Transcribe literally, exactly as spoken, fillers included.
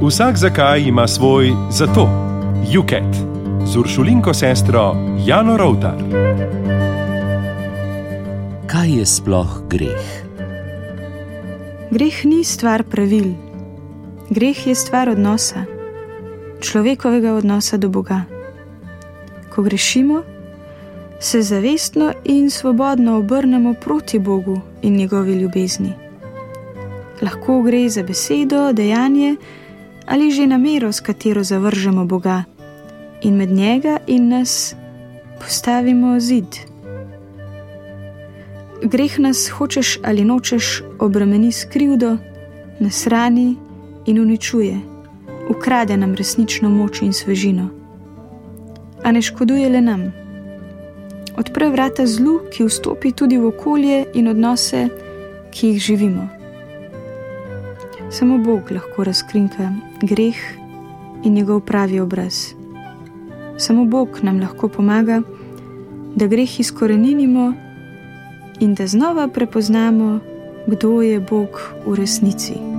Vsak zakaj ima svoj zato. Juket z Uršulinko sestro Jano Rovtar. Kaj je sploh greh? Greh ni stvar pravil. Greh je stvar odnosa, človekovega odnosa do Boga. Ko grešimo, se zavestno in svobodno obrnemo proti Bogu in njegovi ljubezni. Lahko gre za besedo, dejanje ali že namero, s katero zavržemo Boga in med njega in nas postavimo zid. Greh nas, hočeš ali nočeš, obremeni s krivdo, nas rani in uničuje, ukrade nam resnično moč in svežino. A ne škoduje le nam. Odpre vrata zlu, ki vstopi tudi v okolje in odnose, ki jih živimo. Samo Bog lahko razkrinka greh in njegov pravi obraz. Samo Bog nam lahko pomaga, da greh izkoreninimo in da znova prepoznamo, kdo je Bog v resnici.